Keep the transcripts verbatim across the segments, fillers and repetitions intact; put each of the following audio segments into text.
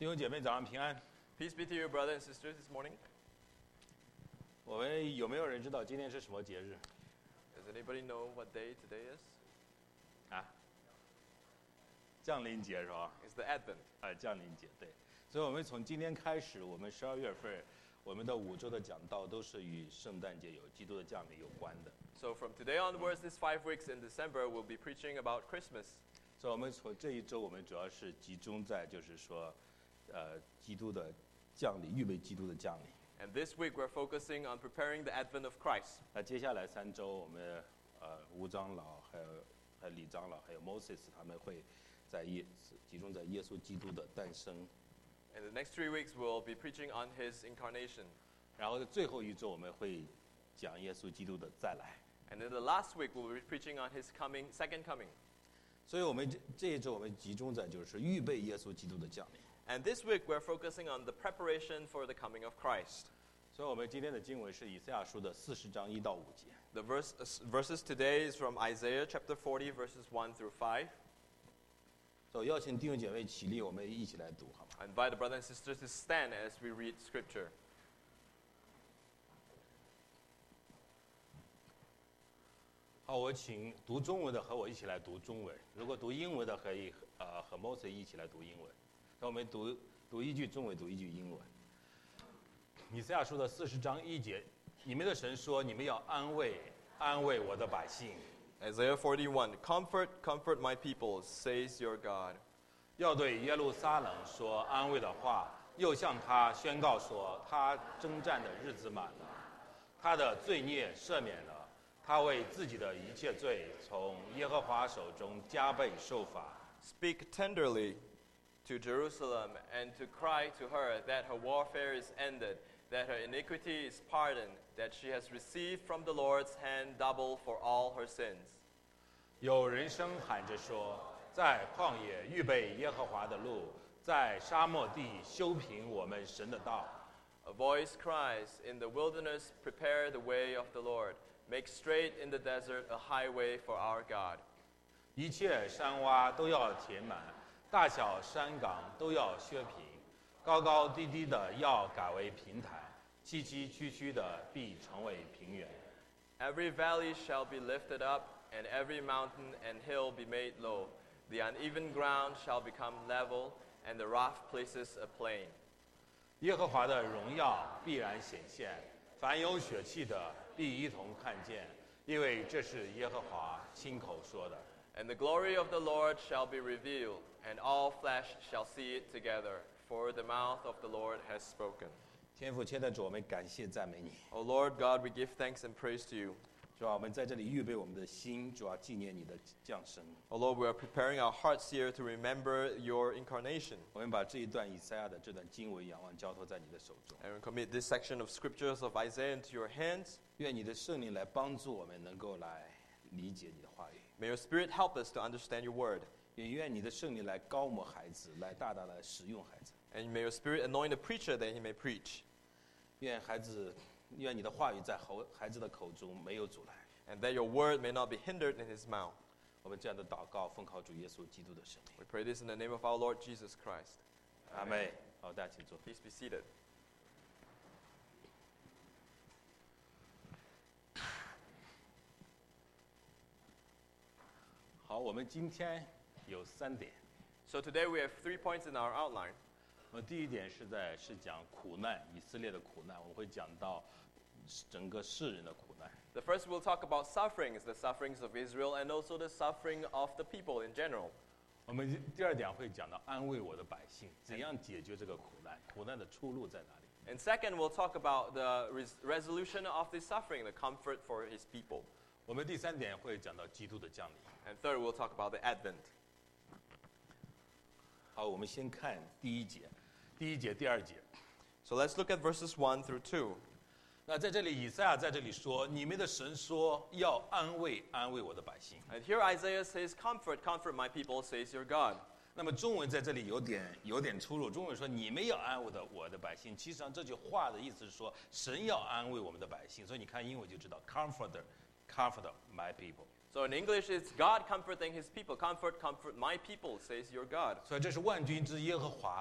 兄姐妹早上平安。 Peace be to you, brothers and sisters, this morning. 我们有没有人知道今天是什么节日？ Does anybody know what day today is? 啊？降临节是吧？ It's the Advent. 哎，降临节对。所以我们从今天开始，我们十二月份，我们的五周的讲道都是与圣诞节有基督的降临有关的。 So from today onwards, these five weeks in December, we'll be preaching about Christmas. 所以我们从这一周，我们主要是集中在就是说，呃，基督的降临，预备基督的降临。 And this week, we're focusing on preparing the Advent of Christ. 那接下来三周，我们呃吴长老还有还有李长老还有 Moses 他们会在耶集中在耶稣基督的诞生。 And the next three weeks, we'll be preaching on his incarnation. 然后最后一周我们会讲耶稣基督的再来。 And then the last week, we'll be preaching on his coming, second coming. 所以我们这这一周我们集中在就是预备耶稣基督的降临。 And this week, we're focusing on the preparation for the coming of Christ. 所以我们今天的经文是以赛亚书的四十章一到五节。 The verse, uh, verses today is from Isaiah chapter forty, verses one through five. 所以邀请弟兄姐妹起立，我们一起来读，好吗？ I invite the brothers and sisters to stand as we read Scripture. 好，我请读中文的和我一起来读中文。如果读英文的可以呃和 Moses 一起来读英文。那我们读读一句中文，读一句英文。以赛亚书的四十章一节，你们的神说：“你们要安慰安慰我的百姓， Isaiah forty-one, Comfort, comfort my people, says your God. 要对耶路撒冷说安慰的话，又向他宣告说，他征战的日子满了，他的罪孽赦免了，他为自己的一切罪从耶和华手中加倍受罚。” Speak tenderly to Jerusalem and to cry to her that her warfare is ended, that her iniquity is pardoned, that she has received from the Lord's hand double for all her sins. 有人声喊着说，在旷野预备耶和华的路，在沙漠地修平我们神的道。 A voice cries, In the wilderness, prepare the way of the Lord. Make straight in the desert a highway for our God. 一切山洼都要填满，大小山岗都要削平，高高低低的要改为平台，崎崎岖岖的必成为平原。 Every valley shall be lifted up, and every mountain and hill be made low. The uneven ground shall become level, and the rough places a plain. 耶和华的荣耀必然显现，凡有血气的必一同看见，因为这是耶和华亲口说的。 And the glory of the Lord shall be revealed, and all flesh shall see it together, for the mouth of the Lord has spoken. 天父，亲爱的主，我们感谢赞美你。 O Lord God, we give thanks and praise to you. 主啊，我们在这里预备我们的心，主啊，纪念你的降生。 O Lord, we are preparing our hearts here to remember your incarnation. 我们把这一段以赛亚的这段经文仰望交托在你的手中。 And we commit this section of scriptures of Isaiah into your hands. 愿你的圣灵来帮助我们，能够来理解你的话语。 May your Spirit help us to understand your word. 也愿你的圣灵来高摩孩子，来大大来使用孩子。 And may your Spirit anoint the preacher that he may preach. 愿孩子，愿你的话语在喉孩子的口中没有阻拦。 And that your word may not be hindered in his mouth. 我们这样的祷告，奉靠主耶稣基督的圣名。 We pray this in the name of our Lord Jesus Christ. 阿妹，好，大家请坐。 Please be seated. 好，我们今天有三点。 So today we have three points in our outline. 呃，第一点是在是讲苦难，以色列的苦难，我们会讲到整个世人的苦难。 The first we'll talk about sufferings, the sufferings of Israel, and also the suffering of the people in general. 我们第二点会讲到安慰我的百姓，怎样解决这个苦难，苦难的出路在哪里？ And second, we'll talk about the res- resolution of this suffering, the comfort for his people. 我们第三点会讲到基督的降临。 And third, we'll talk about the Advent. 好，我们先看第一节，第一节、第二节。 So let's look at verses one through two. 那在这里，以赛亚在这里说：“你们的神说要安慰安慰我的百姓。 And here Isaiah says, Comfort, comfort my people, says your God. ” 那么中文在这里有点有点出入。中文说：“你们要安慰的我的百姓。”其实上这句话的意思是说，神要安慰我们的百姓。所以你看英文就知道 ，Comforter, comfort my people。 So in English, it's God comforting his people. Comfort, comfort my people, says your God. 所以这是万军之耶和华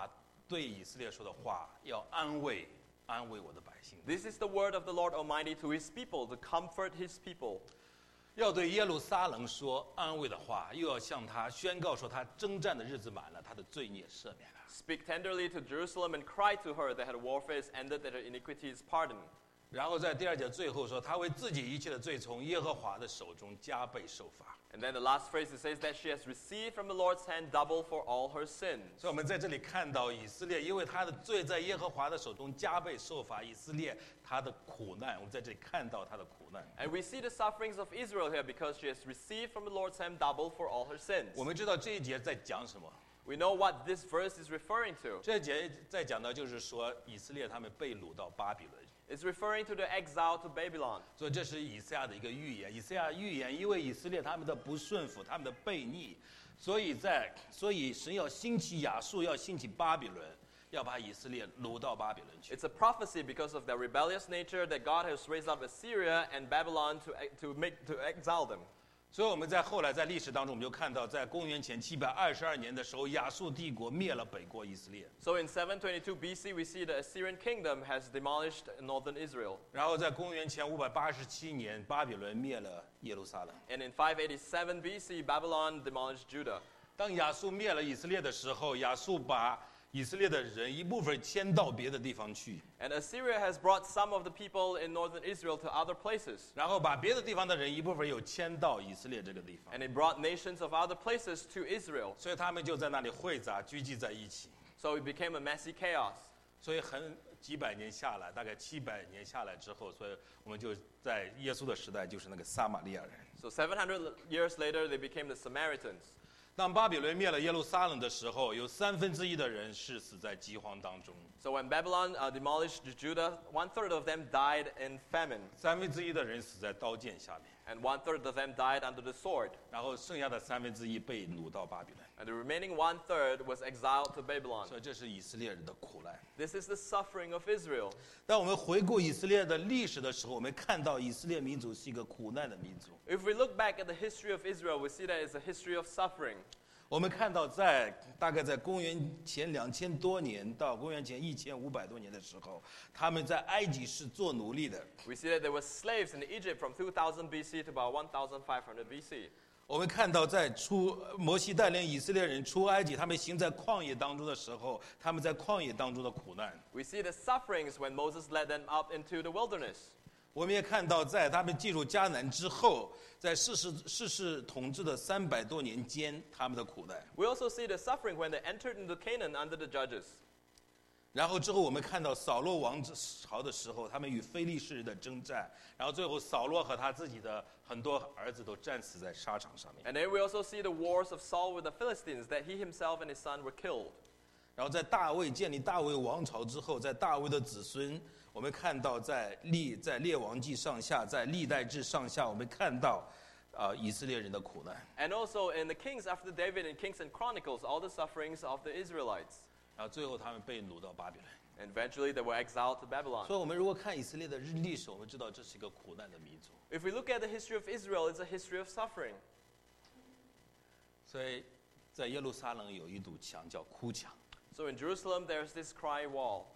对以色列说的话，要安慰安慰我的百姓， This is the word of the Lord Almighty to his people, to comfort his people. 要对耶路撒冷说安慰的话，又要向他宣告说，他征战的日子满了，他的罪孽赦免了。 Speak tenderly to Jerusalem and cry to her that her warfare is ended, that her iniquity is pardoned. 然后在第二节最后说，他为自己一切的罪从耶和华的手中加倍受罚。 And then the last phrase, it says that she has received from the Lord's hand double for all her sins. 所以我们在这里看到以色列，因为他的罪在耶和华的手中加倍受罚，以色列他的苦难，我们在这里看到他的苦难。 And we see the sufferings of Israel here because she has received from the Lord's hand double for all her sins. 我们知道这一节在讲什么？ We know what this verse is referring to. 这一节在讲的就是说，以色列他们被掳到巴比伦。 It's referring to the exile to Babylon. 所以这是以赛亚的一个预言。以赛亚预言，因为以色列他们的不顺服，他们的悖逆，所以在所以神要兴起亚述，要兴起巴比伦，要把以色列掳到巴比伦去。 It's a prophecy because of their rebellious nature that God has raised up Assyria and Babylon to, to, make, to exile them. 所以我们在后来在历史当中，我们就看到，在公元前七百二十二年的时候，亚述帝国灭了北国以色列。 So in seven twenty-two B C, we see the Assyrian kingdom has demolished northern Israel. 然后在公元前五百八十七年，巴比伦灭了耶路撒冷。 And in five eighty-seven B C, Babylon demolished Judah. 当亚述灭了以色列的时候，亚述把以色列的人一部分迁到别的地方去， And Assyria has brought some of the people in northern Israel to other places. 然后把别的地方的人一部分又迁到以色列这个地方， And it brought nations of other places to Israel. 所以他们就在那里汇杂聚集在一起。 So it became a messy chaos. 所以很几百年下来，大概七百年下来之后，所以我们就在耶稣的时代就是那个撒玛利亚人。 So seven hundred years later, they became the Samaritans. 当巴比伦灭了耶路撒冷的时候，有三分之一的人是死在饥荒当中， So when Babylon uh, demolished Judah, one third of them died in famine, 三分之一的人死在刀剑下面， and one third of them died under the sword. 然后剩下的三分之一被掳到巴比伦。 And the remaining one third was exiled to Babylon. 所以这是以色列人的苦难。 This is the suffering of Israel. 当我们回顾以色列的历史的时候，我们看到以色列民族是一个苦难的民族。 If we look back at the history of Israel, we see that it's a history of suffering. 我们看到在大概在公元前两千多年到公元前一千五百多年的时候，他们在埃及是做奴隶的。 We see that there were slaves in Egypt from two thousand B C to about one thousand five hundred B C. 我们看到在出摩西带领以色列人出埃及，他们行在旷野当中的时候，他们在旷野当中的苦难。 We see the sufferings when Moses led them up into the wilderness. 我们也看到，在他们进入迦南之后，在世世世世统治的三百多年间，他们的苦难。 We also see the suffering when they entered into Canaan under the judges. 然后之后，我们看到扫罗王朝的时候，他们与非利士人的征战，然后最后扫罗和他自己的很多儿子都战死在沙场上面。 And then we also see the wars of Saul with the Philistines, that he himself and his son were killed. 然后在大卫建立大卫王朝之后，在大卫的子孙，我们看到在历在列王记上下，在历代志上下，我们看到啊、呃、以色列人的苦难。 And also in the kings after David, in Kings and Chronicles, all the sufferings of the Israelites. 然后最后他们被掳到巴比伦。 And eventually they were exiled to Babylon. 所以，我们如果看以色列的历史，我们知道这是一个苦难的民族。 If we look at the history of Israel, it's a history of suffering. 所以在耶路撒冷有一堵墙叫哭墙， So in Jerusalem, there's this cry wall.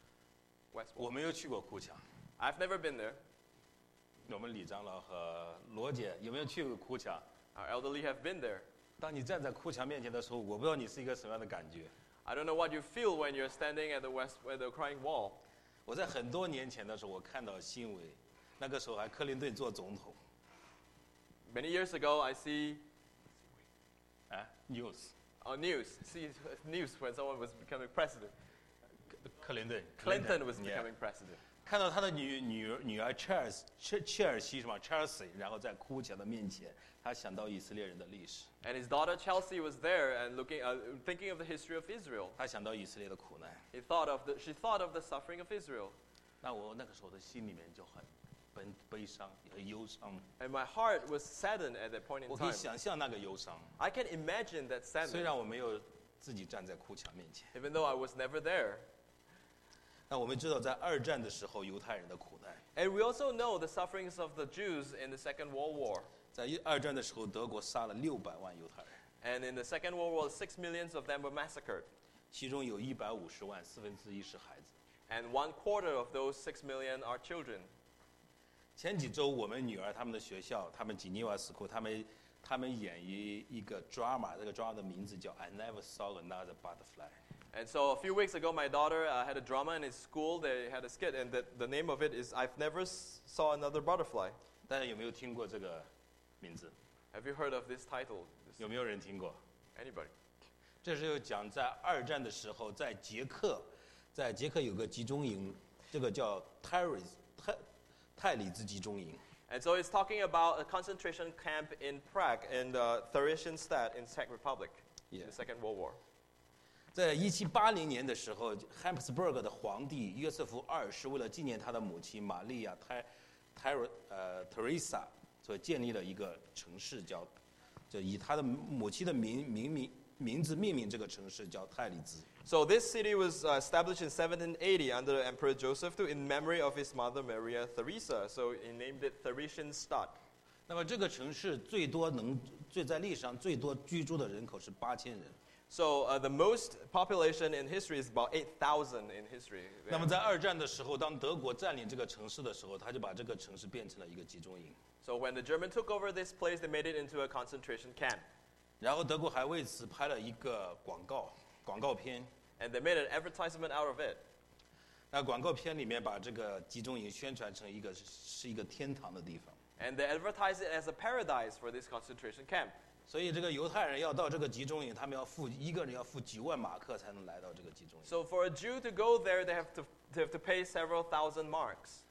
West wall. 我没有去过哭墙。 I've never been there. 我们李长老和罗姐有没有去过哭墙？ Our elderly have been there. 当你站在哭墙面前的时候，我不知道你是一个什么样的感觉。 I don't know what you feel when you're standing at the west, at the crying wall. 我在很多年前的时候，我看到新闻，那个时候还克林顿做总统。 Many years ago, I see 啊 ，news， on news, see news when someone was becoming president. 克林顿 Clinton was yeah becoming president. 看到他的女女儿女儿切尔切切尔西什么 Chelsea， 然后在哭墙的面前，他想到以色列人的历史， And his daughter Chelsea was there and looking, uh, thinking of the history of Israel. 他想到以色列的苦难。 He thought of the, she thought of the suffering of Israel. 那我那个时候的心里面就很悲悲伤，也很忧伤。 And my heart was saddened at that point in 我可以 time. 想象那个忧伤， I can imagine that 虽 sadness, 然我没有自己站在哭墙面前。 even though I was never there. 那我们知道，在二战的时候，犹太人的苦难。 And we also know the sufferings of the Jews in the Second World War. 在二战的时候，德国杀了六百万犹太人。 And in the Second World War, six millions of them were massacred. 其中有一百五十万，四分之一是孩子。 And one quarter of those six million are children. 前几周我们女儿他们的学校，他们吉尼瓦 School， 他们他们演一一个 drama， 这个 drama 的名字叫 I Never Saw Another Butterfly。 And so a few weeks ago, my daughter uh, had a drama in his school. They had a skit, and the, the name of it is I've Never s- Saw Another Butterfly. 大家有没有听过这个名字？ Have you heard of this title? This- 有没有人听过？ Anybody? 这是有讲在二战的时候，在捷克，在捷克有个集中营，这个叫泰瑞泰泰里兹集中营。 And so it's talking about a concentration camp in Prague in uh, Theresienstadt in Czech Republic in Yeah. the Second World War. 在一七八零年的时候 ，Habsburg 的皇帝约瑟夫二世为了纪念他的母亲玛利亚泰泰瑞呃 Teresa， 所以建立了一个城市叫，就以他的母亲的名名名名字命名这个城市叫泰里兹。 So this city was uh, established in seventeen eighty under Emperor Joseph the Second in memory of his mother Maria Theresa. So he named it Theresienstadt. 那么这个城市最多能最在历史上最多居住的人口是八千人。 So uh, the most population in history is about eight thousand in history. 那么在二战的时候，当德国占领这个城市的时候，他就把这个城市变成了一个集中营。 So when the German took over this place, they made it into a concentration camp. 然后德国还为此拍了一个广告广告片。 And they made an advertisement out of it. 那广告片里面把这个集中营宣传成一个是一个天堂的地方。 And they advertised it as a paradise for this concentration camp. 所以这个犹太人要到这个集中营，他们要付一个人要付几万马克才能来到这个集中营。 So for a Jew to go there, they have to, they have to pay several thousand marks.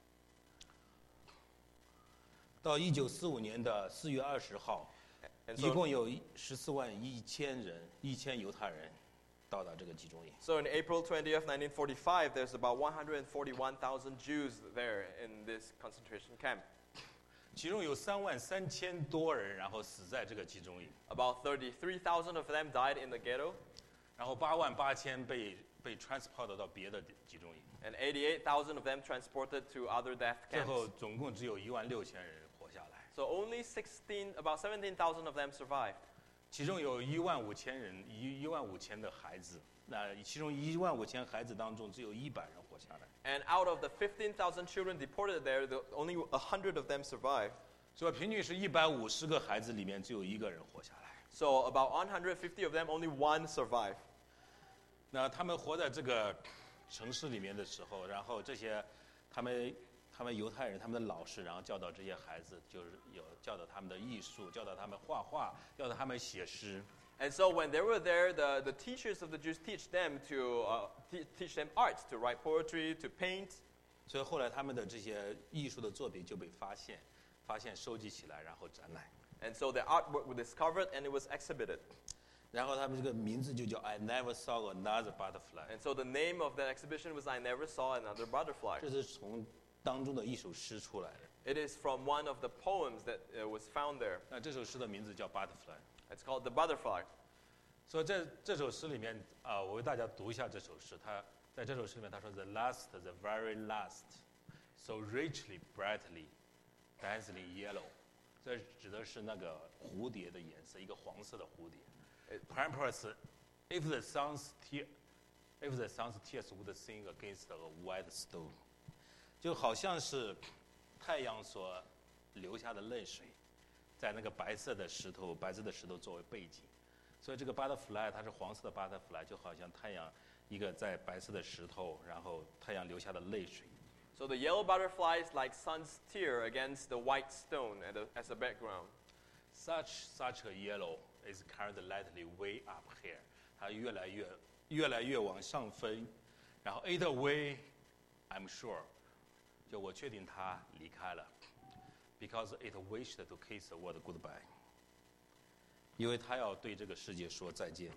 到一九四五年的四月二十号， And 一 so, 共有十四万一千人，一千犹太人到达这个集中营。 so in April twentieth, nineteen forty-five, there's about one hundred forty-one thousand Jews there in this concentration camp. 其中有三万三千多人，然后死在这个集中营， About thirty-three thousand of them died in the ghetto, 然后八万八千被被 transport 到别的集中营， and eighty-eight thousand of them transported to other death 最 camps. 后总共只有一万六千人活下来， So only sixteen, about seventeen thousand of them survived. 其中有一万五千人，一一万五千的孩子，那其中一万五千孩子当中只有一百人活下来， And out of the fifteen thousand children deported there, the, only one hundred of them survived. 所以平均是一百五十个孩子里面只有一个人活下来。 So about one hundred fifty of them, only one survived. 那他们活在这个城市里面的时候，然后这些他们他们犹太人他们的老师，然后教导这些孩子，就是有教导他们的艺术，教导他们画画，教导他们写诗。 And so when they were there, the, the teachers of the Jews teach them to uh, te- teach them art, to write poetry, to paint. 所以后来他们的这些艺术的作品就被发现，发现收集起来，然后展览。 And so their artwork was discovered and it was exhibited. 然后他们这个名字就叫 I Never Saw Another Butterfly， And so the name of that exhibition was I Never Saw Another Butterfly. 这是从当中的一首诗出来的。 It is from one of the poems that uh, was found there. 那这首诗的名字叫 Butterfly。 It's called The Butterfly. 所以在这首诗里面啊、我为大家读一下这首诗。他在这首诗里面他说 The last, the very last, so richly, brightly, dazzling yellow， 这指的是那个蝴蝶的颜色，一个黄色的蝴蝶。Purpose, if the sun's tear, if the sun's tears would sing against a white stone， 就好像是太阳所流下的泪水，在那个白色的石头，白色的石头作为背景。所以这个 butterfly 它是黄色的 butterfly， 就好像太阳一个在白色的石头，然后太阳流下的泪水。 So the yellow butterfly is like sun's tear against the white stone as a, as a background. Such such a yellow is carried lightly way up here， 它越来越越来越往上飞，然后 either way I'm sure， 就我确定它离开了 ，because it wished to kiss the world goodbye， 因为它要对这个世界说再见。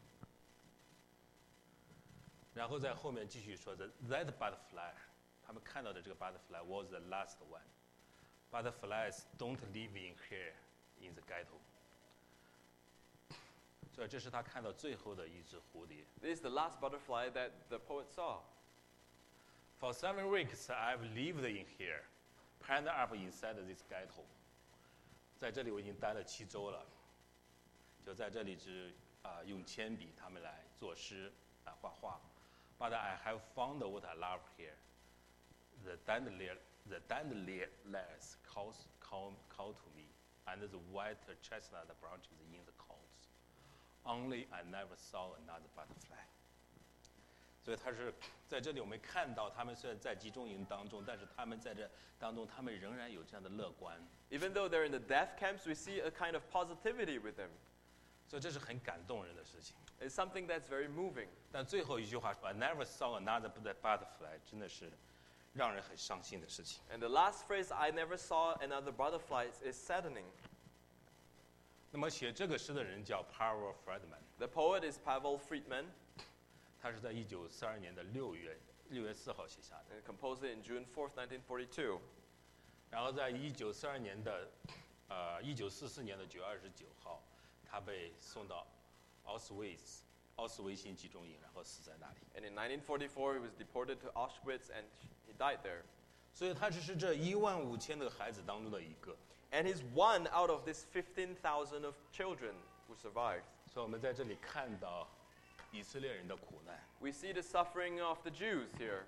然后在后面继续说的 that butterfly， 他们看到的这个 butterfly was the last one。Butterflies don't live in here in the ghetto。所以这是他看到最后的一只蝴蝶。 This is the last butterfly that the poet saw. For seven weeks I've lived in here, penned up inside this ghetto。在这里我已经待了七周了，就在这里只啊、用铅笔他们来作诗啊画画。But I have found what I love here. The dandelion, the dandelions call, call, call to me, and the white chestnut branches in the cones. Only I never saw another butterfly. 所以他是在这里，我们看到他们虽然在集中营当中，但是他们在这当中，他们仍然有这样的乐观。 Even though they're in the death camps, we see a kind of positivity with them. 所以这是很感动人的事情。 It's something that's very moving. 但最后一句话说 ，I never saw another butterfly， 真的是让人很伤心的事情。 And the last phrase, I never saw another butterfly, is saddening. 那么写这个诗的人叫 Pavel Friedman， The poet is Pavel Friedman, 他是在一九四二年的六月六月四号写下的。 and composed it in June fourth, nineteen forty-two. 然后在一九四二年的呃一九四四年的九月二十九号，他被送到奥斯维斯奥斯维辛集中营，然后死在那里。 And in nineteen forty-four, he was deported to Auschwitz, and he died there. 所以他只是这一万五千个孩子当中的一个。 And he's one out of this fifteen thousand of children who survived. 所以我们在这里看到以色列人的苦难。 We see the suffering of the Jews here.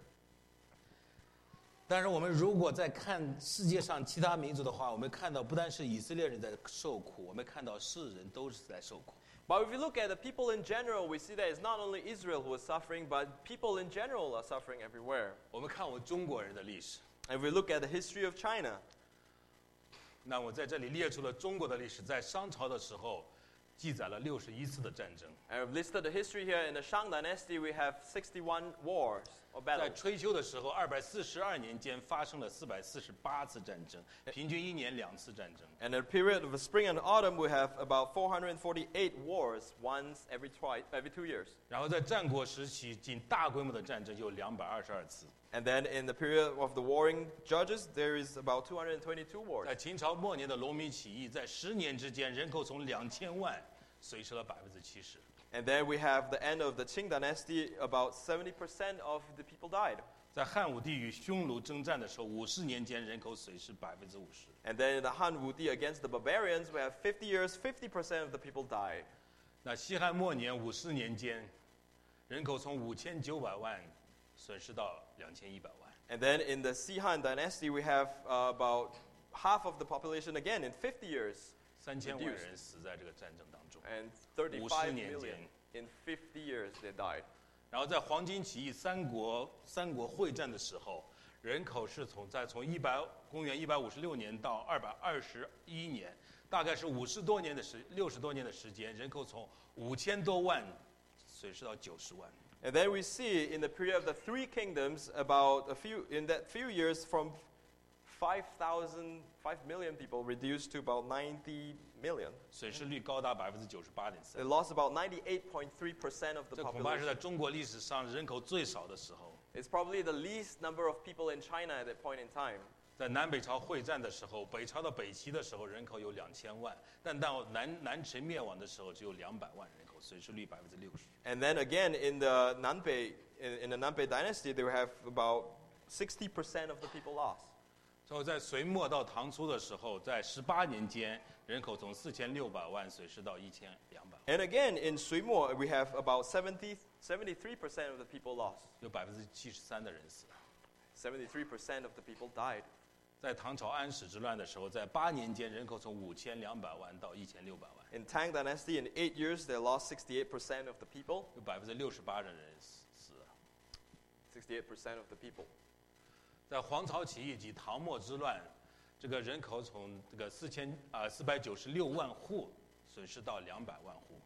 但是我们如果在看世界上其他民族的话，我们看到不单是以色列人在受苦，我们看到世人都是在受苦。 But if you look at the people in general, we see that it's not only Israel who is suffering, but people in general are suffering everywhere. 我们看我们中国人的历史， And if we look at the history of China, 那我在这里列出了中国的历史，在商朝的时候记载了六十一次的战争， and I've listed the history here. In the Shang Dynasty, we have sixty-one wars or 在 battles. 春秋的时候，二百四十二年间发生了四百四十八次战争，平均一年两次战争。 And in the period of the spring and autumn, we have about four hundred forty-eight wars, once every twice, every two years. 然后在战国时期，仅大规模的战争有两百二十二次。 And then in the period of the warring judges, there is about two hundred twenty-two wars. 在秦朝末年的农民起义，在十年之间，人口从两千万损失了百分之七十。 And then we have the end of the Qing Dynasty, about seventy percent of the people died. 在汉武帝与匈奴征战的时候，五十年间人口损失百分之五十。 And then in the Han Wudi against the barbarians, we have fifty years, fifty percent of the people died. 那西汉末年五十年间，人口从五千九百万损失到两千一百万。 And then in the Sihan Dynasty, we have uh, about half of the population again in fifty years. 三千万人死在这个战争当中。 And thirty-five 五十年间。 million in fifty years they died. 然后在黄巾起义、三国三国会战的时候，人口是从在从一百公元一百五十六年到二百二十一年，大概是五十多年的时六十多年的时间，人口从五千多万损失到九十万。 And then we see in the period of the three kingdoms, about a few in that few years, from five thousand, five million people reduced to about ninety million. 损失率高达百分之九十八点 They 三， lost about ninety-eight point three percent of the 这恐怕是 population. 在中国历史上人口最少的时候。 It's probably the least number of people in China at that point in time. 在南北朝会战的时候，北朝到北齐的时候，人口有两千万，但到南南陈灭亡的时候，只有两百万人口，损失率百分之六十。 And then again in the Nanpei, in, in the Nanpei dynasty, they have about sixty percent of the people lost. 最后在隋末到唐初的时候，在十八年间，人口从四千六百万损失到一千两百万， And again in Sui Mo, we have about seventy, seventy-three percent of the people lost. 有百分之七十三的人死。 seventy-three percent of the people died. 在唐朝安史之乱的时候，在八年间，人口从五千两百万到一千六百万， In Tang dynasty, in eight years, they lost sixty-eight percent of the people. 有百分之六十八的人死死了。 sixty-eight percent of the people. 在黄巢起义及唐末之乱，这个人口从这个四千啊四百九十六万户损失到两百万户。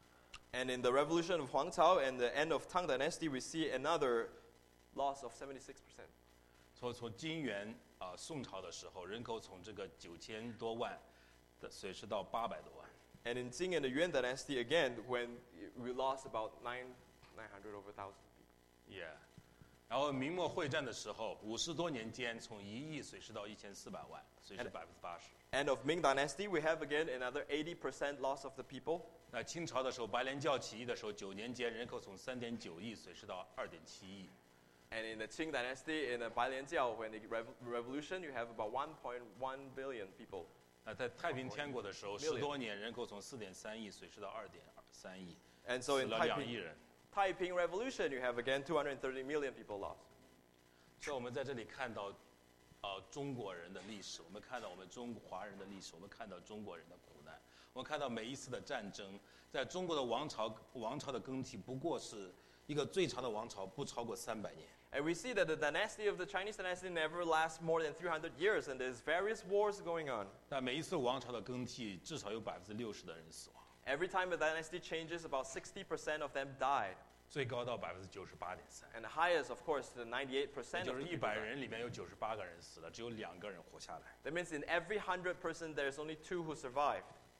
And in the revolution of Huang Cao and the end of Tang dynasty, we see another loss of seventy-six percent. 从从金元啊、宋朝的时候，人口从这个九千多万的损失到八百多万。 And in Qing and the Yuan dynasty, again, when we lost about nine, nine hundred over thousand people. Yeah， 然后明末会战的时候，五十多年间从一亿损失到一千四百万，损失百分之八十。 End of Ming dynasty, we have again another eighty percent loss of the people. 那清朝的时候，白莲教起义的时候，九年间人口从三点九亿损失到二点七亿。 And in the Qing dynasty, in the Bailianjiao, when the rev- revolution, you have about one point one billion people. 那在太平天国的时候， Million. 十多年人口从四点三亿损失到二点三亿， And so 死 in 了两亿 Taiping, 人。 Taiping Revolution, you have again two hundred thirty million people lost. 所以我们在这里看到，呃，中国人的历史，我们看到我们中华人的历史，我们看到中国人的苦难，我们看到每一次的战争，在中国的王朝王朝的更替，不过是一个最长的王朝，不超过三百年。 And we see that the dynasty of the Chinese dynasty never lasts more than three hundred years, and there's various wars going on. 但每一次王朝的更替，至少有百分之六十的人死亡， Every time a dynasty changes, about sixty percent of them died. 最高到百分之九十八点三， And the highest, of course, the ninety-eight 也 percent 就 of 是 the 一 people 百 died. 人里面有九十八个人死了，只有两个人活下来。 That means in every hundred person, there's only two who survived.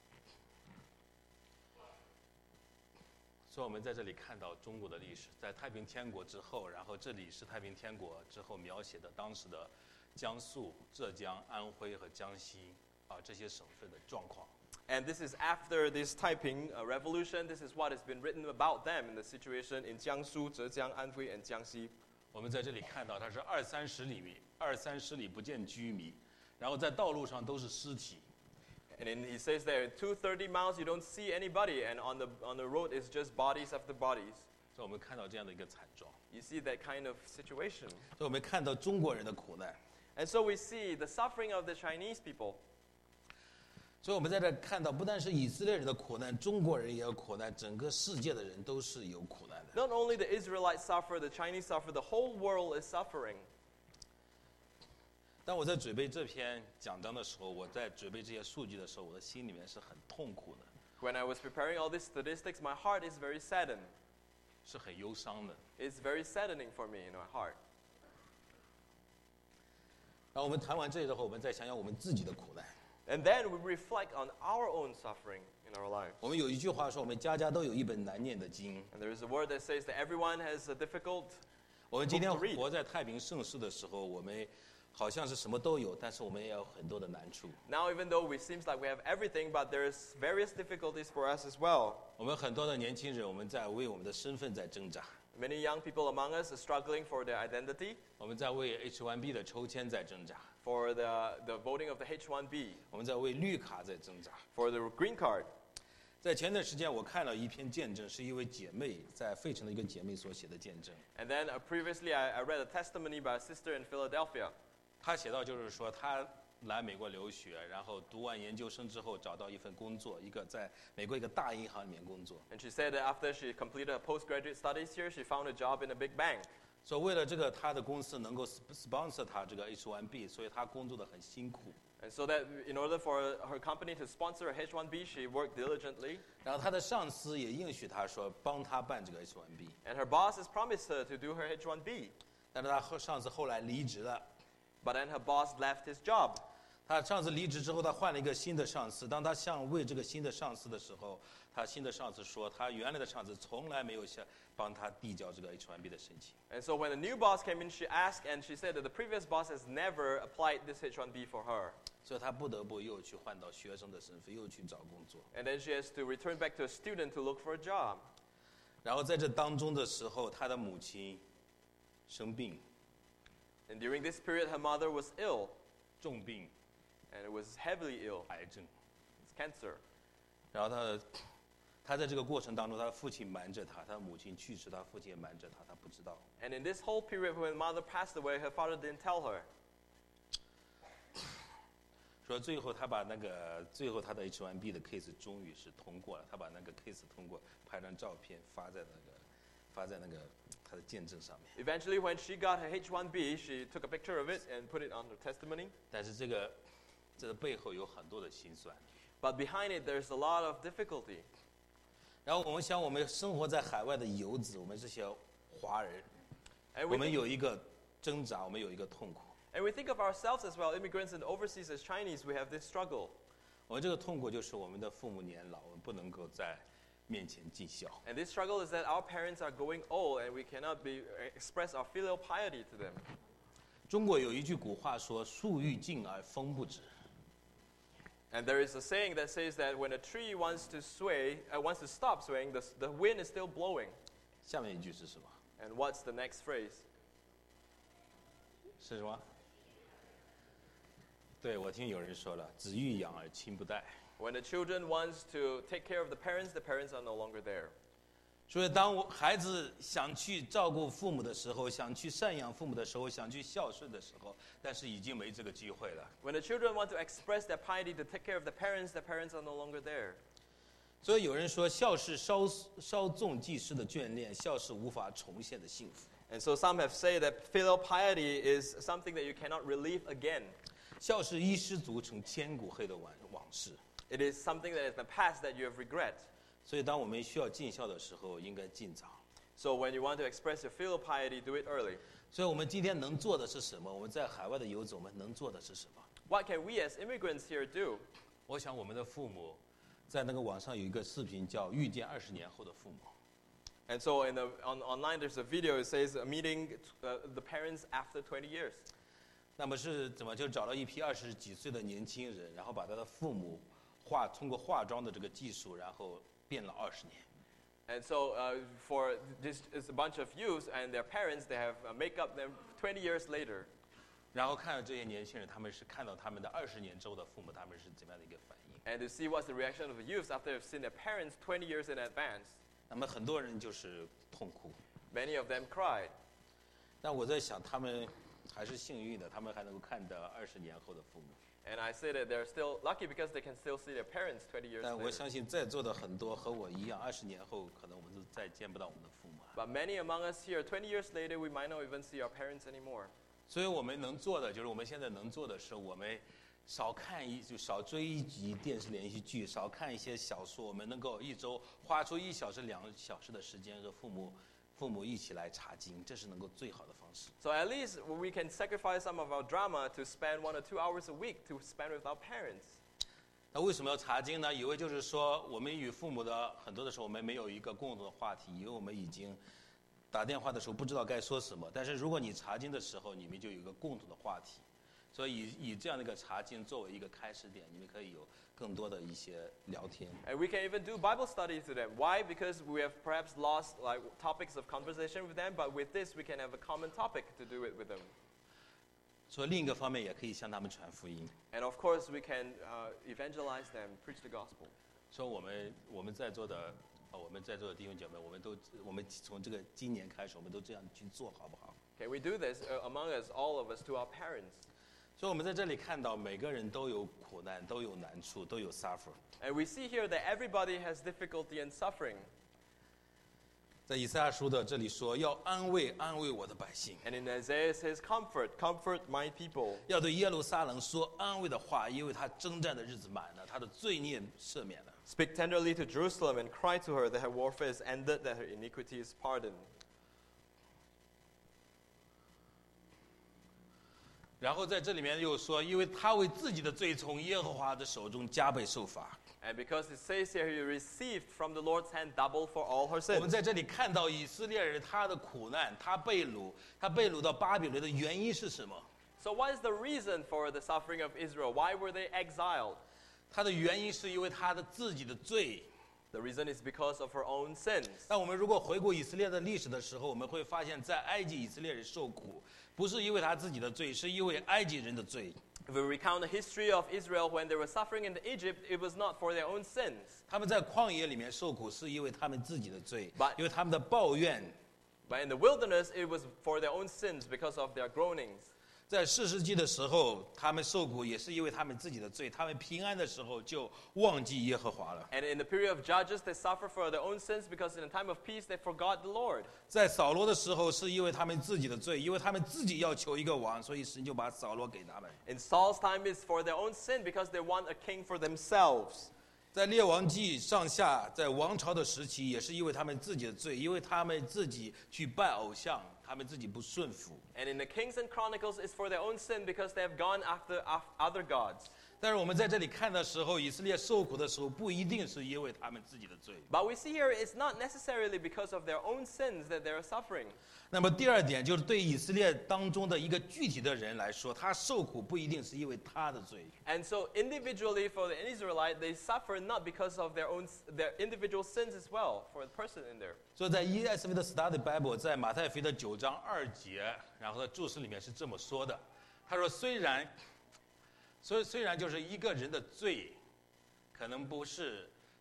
所以我们在这里看到中国的历史，在太平天国之后，然后这里是太平天国之后描写的当时的江苏、浙江、安徽和江西啊这些省份的状况。 And this is after this Taiping uh, revolution. This is what has been written about them in the situation in Jiangsu, Zhejiang, Anhui, and Jiangxi. 我们在这里看到它是二三十里米，二三十里不见居民，然后在道路上都是尸体。 And in, he says there, in two hundred thirty miles, you don't see anybody, and on the, on the road is just bodies after bodies. 所以我们看到这样的一个惨状， You see that kind of situation. 所以我们看到中国人的苦难。 And so we see the suffering of the Chinese people. 所以我们在这看到，不但是以色列人的苦难，中国人也有苦难，整个世界的人都是有苦难的。 Not only the Israelites suffer, the Chinese suffer, the whole world is suffering. 当我在准备这篇讲章的时候，我在准备这些数据的时候，我的心里面是很痛苦的， When I was preparing all these statistics, my heart is very saddened. 是很忧伤的。 It's very saddening for me in my heart. 然后我们谈完这些之后，我们再想想我们自己的苦难。 And then we reflect on our own suffering in our lives. 我们有一句话说，我们家家都有一本难念的经。 And there is a word that says that everyone has a difficult. 我们今天 Book to read. 活在太平盛世的时候，我们好像是什么都有，但是我们也有很多的难处。 Now, even though it seems like we have everything, but there's various difficulties for us as well. 我们很多的年轻人，我们在为我们的身份在挣扎， Many young people among us are struggling for their identity, 我们在为 H 一 B 的抽签在挣扎， for the, the voting of the H one B, 我们在为绿卡在挣扎。 for the green card. 在前段时间，我看了一篇见证，是一位姐妹在费城的一个姐妹所写的见证。 And then uh, previously, I, I read a testimony by a sister in Philadelphia. 她写到，就是说她来美国留学，然后读完研究生之后找到一份工作，一个在美国一个大银行里面工作。 And she said that after she completed her postgraduate studies here, she found a job in a big bank. 所以为了这个，她的公司能够 sponsor 她这个 H 一 B， 所以她工作的很辛苦。 And so that in order for her company to sponsor a H one B, she worked diligently. 然后她的上司也应许她说，帮她办这个 H 一 B。 And her boss has promised her to do her H one B. 但是她后上司后来离职了。 But then her boss left his job. 她上司离职之后，她换了一个新的上司。当她向为这个新的上司的时候，她新的上司说，她原来的上司从来没有向帮她递交这个 H 一 B 的申请。 And so when the new boss came in, she asked, and she said that the previous boss has never applied this H one B for her. 所以她不得不又去换到学生的身份，又去找工作。 And then she has to return back to a student to look for a job. 然后在这当中的时候，她的母亲生病， And during this period, her mother was ill, 重病， and it was heavily ill. 癌症。 It's cancer. 然后她，她在这个过程当中，她的父亲瞒着她，她的母亲去世，她父亲也瞒着她，她不知道。 And in this whole period when mother passed away, her father didn't tell her. 说最后她把那个最后她的 H 一 B 的 case 终于是通过了，她把那个 case 通过，拍张照片发在那个发在那个她的见证上面。 Eventually, when she got her H one B, she took a picture of it and put it on her testimony. 但是这个这个背后有很多的辛酸。 But behind it, there's a lot of difficulty. 然后我们想，我们生活在海外的游子，我们这些华人， And 我 we 们 think, 有一个挣扎，我们有一个痛苦。 and we think of ourselves as well, immigrants and overseas as Chinese, we have this struggle. 我们这个痛苦就是我们的父母年老，我们不能够在面前尽孝。 And this struggle is that our parents are going old and we cannot be, express our filial piety to them. 中国有一句古话说：“树欲静而风不止。” And there is a saying that says that when a tree wants to sway, uh, wants to stop swaying, the, the wind is still blowing. 下面一句是什么？ And what's the next phrase? 是什么？对，我听有人说了：“子欲养而亲不待。” When the children wants to take care of the parents, the parents are no longer there. 所以，当我孩子想去照顾父母的时候，想去赡养父母的时候，想去孝顺的时候，但是已经没这个机会了。 When the children want to express their piety to take care of the parents, the parents are no longer there. 所以有人说，孝是稍稍纵即逝的眷恋，孝是无法重现的幸福。 And so some have said that filial piety is something that you cannot relive again. 孝是一失足成千古恨的往往事。 It is something that is the past that you have regret. 所以，当我们需要尽孝的时候，应该尽早。 So when you want to express your filial piety, do it early. 所以我们今天能做的是什么？我们在海外的游子，我们能做的是什么？ What can we as immigrants here do? 我想我们的父母，在那个网上有一个视频叫《遇见二十年后的父母》。 And so in the, on, online there's a video, it says uh, meeting uh, the parents after twenty years. 那么是怎么就找到一批二十几岁的年轻人，然后把他的父母化通过化妆的这个技术，然后变了二十年。 And so uh, for this is a bunch of youths and their parents, they have uh, make up them twenty years later. 然后看到这些年轻人，他们是看到他们的二十年之后的父母，他们是怎么样的一个反应。 And to see what's the reaction of the youths after they've seen their parents twenty years in advance. 那么很多人就是痛哭。 Many of them cried. 但我在想，他们还是幸运的，他们还能够看到二十年后的父母。 And I say that they're still lucky because they can still see their parents twenty years 但我 later. 相信在座的很多和我一样，二十年后可能我们都再见不到我们的父母。 But many among us here, twenty years later, we might not even see our parents anymore. 所以我们能做的，就是我们现在能做的是，我们少看一就少追一集电视连续剧，少看一些小说。我们能够一周花出一小时、两小时的时间和父母父母一起来查经，这是能够最好的方式。 So at least we can sacrifice some of our drama to spend one or two hours a week to spend with our parents. 那为什么要查经呢？以为就是说，我们与父母的很多的时候，我们没有一个共同的话题，因为我们已经打电话的时候不知道该说什么。但是如果你查经的时候，你们就有一个共同的话题，所以以以这样的一个查经作为一个开始点，你们可以有更多的一些聊天。 And we can even do Bible studies with them. Why? Because we have perhaps lost like topics of conversation with them, but with this we can have a common topic to do it with them. 所以另一个方面也可以向他们传福音。 And of course we can uh, evangelize them, preach the gospel. 所以我们我们在座的呃我们在座的弟兄姐妹，我们都我们从这个今年开始，我们都这样去做，好不好？ Can we do this uh, among us, all of us, to our parents? 所以我们在这里看到每个人都有苦难，都有难处，都有 suffer。 And we see here that everybody has difficulty and suffering. 在以赛亚书的这里说，要安慰安慰我的百姓， And in Isaiah it says, comfort, comfort my people. 要对耶路撒冷说安慰的话，因为他征战的日子满了，他的罪孽赦免了。 Speak tenderly to Jerusalem and cry to her that her warfare is ended, that her iniquity is pardoned. 然后在这里面又说，因为他为自己的罪从耶和华的手中加倍受罚。 And because it says here, he received from the Lord's hand double for all her 我们 sins. 在这里看到以色列人他的苦难，他被掳，他被掳到巴比伦的原因是什么？ So what is the reason for the suffering of Israel? Why were they exiled? 他的原因是因为他的自己的罪。 The reason is because of her own sins. 那我们如果回顾以色列的历史的时候，我们会发现，在埃及以色列人受苦，不是因为他自己的罪，是因为埃及人的罪。 If we recount the history of Israel when they were suffering in Egypt, it was not for their own sins. 他们在旷野里面受苦，是因为他们自己的罪 But-， 因为他们的抱怨。 But in the wilderness, it was for their own sins because of their groanings. 在四世纪的时候，他们受苦也是因为他们自己的罪。他们平安的时候就忘记耶和华了。 And in the period of Judges, they suffer for their own sins because in the time of peace, they forgot the Lord. 在扫罗的时候，是因为他们自己的罪，因为他们自己要求一个王，所以神就把扫罗给他们。 In Saul's time, it's for their own sin because they want a king for themselves. 在列王记上下，在王朝的时期，也是因为他们自己的罪，因为他们自己去拜偶像，他们自己不顺服。 And in the Kings and Chronicles, it's for their own sin because they have gone after, after other gods. 但是我们在这里看的时候，以色列受苦的时候，不一定是因为他们自己的罪。 But we see here it's not necessarily because of their own sins that they are suffering. 那么第二点就是对以色列当中的一个具体的人来说，他受苦不一定是因为他的罪。 And so individually for the Israelite, they suffer not because of their own their individual sins as well, for the person in there. 所以在 E S V 的 Study Bible 在马太福音的九章二节，然后的注释里面是这么说的，他说虽然，虽虽然就是一个人的罪，可能不是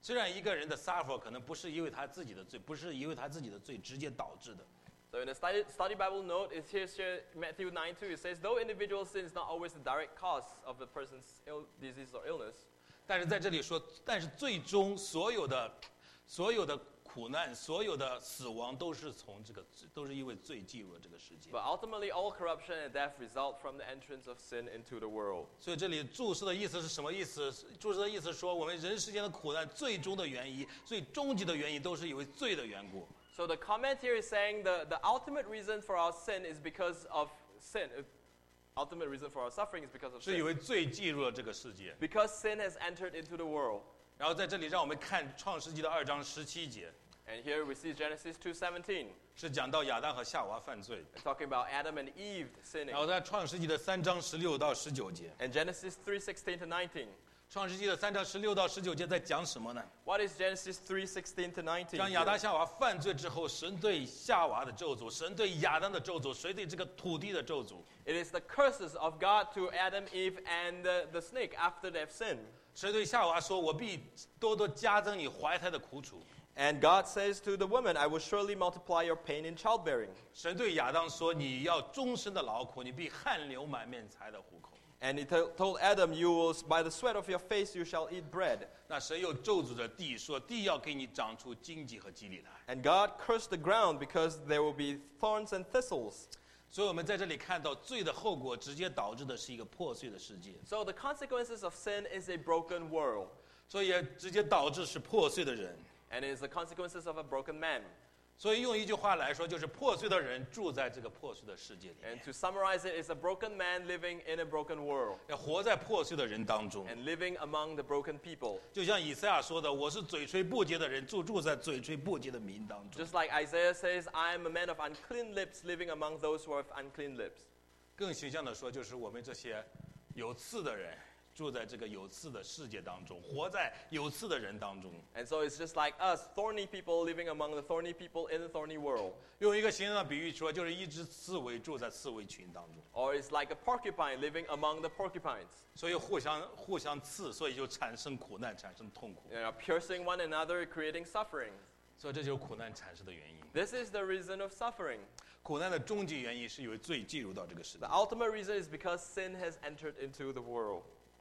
虽然一个人的 suffer 可能不是因为他自己的罪，不是因为他自己的罪直接导致的。 So in the study, study Bible note, it here, here Matthew nine two, it says, though individual sin is not always the direct cause of the person's Ill, disease or illness. 但是在这里说，但是最终所有的、所有的苦难、所有的死亡都是从这个，都是因为罪进入了这个世界。 But ultimately, all corruption and death result from the entrance of sin into the world. 所以这里注释的意思是什么意思？注释的意思说，我们人世间的苦难最终的原因、最终极的原因，都是因为罪的缘故。 So the comment here is saying the, the ultimate reason for our sin is because of sin. Uh, ultimate reason for our suffering is because of 是因 sin. 为罪进入了这个世界。 Because sin has entered into the world. 然后在这里让我们看创世纪的二章十七节， And here we see Genesis two seventeen, 是讲到亚当和夏娃犯罪。 talking about Adam and Eve sinning. 然后在创世纪的三章十六到十九节， And Genesis three sixteen to nineteen. 创世纪的三章十六到十九节在讲什么呢？ What is Genesis three sixteen to nineteen? 讲亚当夏娃犯罪之后，神对夏娃的咒诅，神对亚当的咒诅，谁对这个土地的咒诅？ It is the curses of God to Adam, Eve, and the, the snake after they've sinned. 谁对夏娃说：“我必多多加增你怀胎的苦楚。” And God says to the woman, I will surely multiply your pain in childbearing. 神对亚当说：“你要终身的劳苦，你必汗流满面才得糊口。” And he t- told Adam, you will, by the sweat of your face you shall eat bread. 那神又咒诅着地，说：“地要给你长出荆棘和蒺藜来。” And God cursed the ground because there will be thorns and thistles. 所以我们在这里看到罪的后果，直接导致的是一个破碎的世界， So the consequences of sin is a broken world. 所以也直接导致是破碎的人。 And it is the consequences of a broken man. 所以用一句话来说，就是破碎的人住在这个破碎的世界里 And 面， to summarize it, it's a broken man living in a broken world 要活在破碎的人当中。 and living among the broken people. 就像以赛亚说的：“我是嘴吹不洁的人，住住在嘴吹不洁的民当中。” Just like Isaiah says, I am a man of unclean lips living among those who have unclean lips. 更形象的说，就是我们这些有刺的人，住在这个有刺的世界当中，活在有刺的人当中。 And so it's just like us, thorny people living among the thorny people in the thorny world. 用一个形象的比喻说，就是一只刺猬住在刺猬群当中， Or it's like a porcupine living among the porcupines. 所以互相互相刺，所以就产生苦难，产生痛苦。 They are piercing one another, creating suffering. 所以这就是苦难产生的原因。 This is the reason of suffering. 苦难的终极原因是因为罪进入到这个世界 The。ultimate reason is because sin has entered into the world.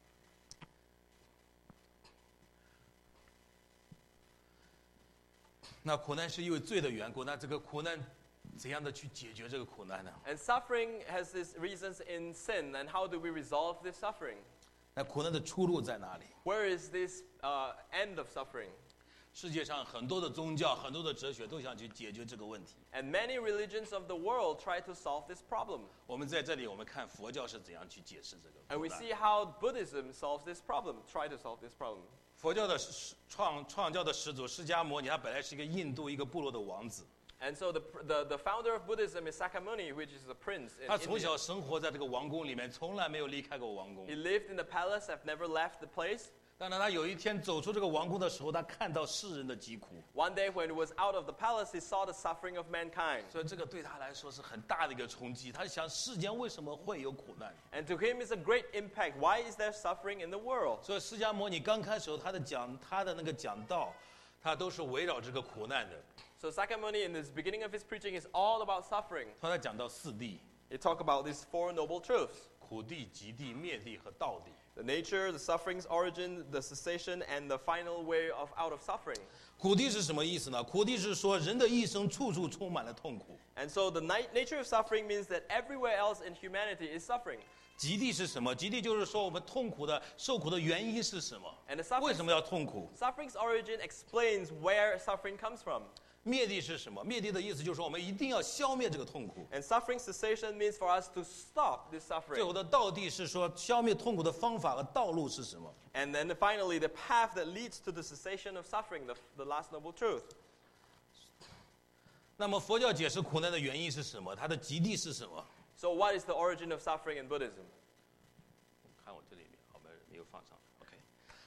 那苦难是因为罪的缘故，那这个苦难怎样的去解决这个苦难呢？ And suffering has its reasons in sin. And how do we resolve this suffering? 那苦难的出路在哪里？ Where is this uh, end of suffering? 世界上很多的宗教、很多的哲学都想去解决这个问题。 And many religions of the world try to solve this problem. 我们在这里，我们看佛教是怎样去解释这个 And 苦 we 难。 see how Buddhism solves this problem, try to solve this problem. 佛教的始创创教的始祖释迦牟尼，他本来是一个印度一个部落的王子， And so the, the, the founder of Buddhism is Sakyamuni, which is a prince in 他从 India. 小生活在这个王宫里面，从来没有离开过王宫 He。lived in the palace, have never left the place. 当然，他有一天走出这个王宫的时候，他看到世人的疾苦， One day when he was out of the palace, he saw the suffering of mankind. 所以这个对他来说是很大的一个冲击。他想，世间为什么会有苦难？ And to him is a great impact. Why is there suffering in the world? 所以释迦牟尼刚开始他的讲他的那个讲道，他都是围绕这个苦难的。 So Sakyamuni, in the beginning of his preaching, is all about suffering. 他在讲到四谛： He talked about these four noble truths: 苦谛、极谛、灭谛和道谛。 the nature, the suffering's origin, the cessation, and the final way of out of suffering. 苦谛是什么意思呢？苦谛是说人的一生处处充满了痛苦。 And so the ni- nature of suffering means that everywhere else in humanity is suffering. 极谛是什么？极谛就是说我们痛苦的、受苦的原因是什么？ And the suffering, 为什么要痛苦？ suffering's origin explains where suffering comes from. 灭谛是什么？灭谛的意思就是说我们一定要消灭这个痛苦。 And suffering cessation means for us to stop this 最 suffering. 后的道谛是说消灭痛苦的方法和道路是什么？ And then finally, the path that leads to the cessation of suffering, the, the last noble truth. 那么佛教解释苦难的原因是什么？它的极谛是什么？ So what is the origin of suffering in Buddhism? 看我这里面，好没没有放上。OK，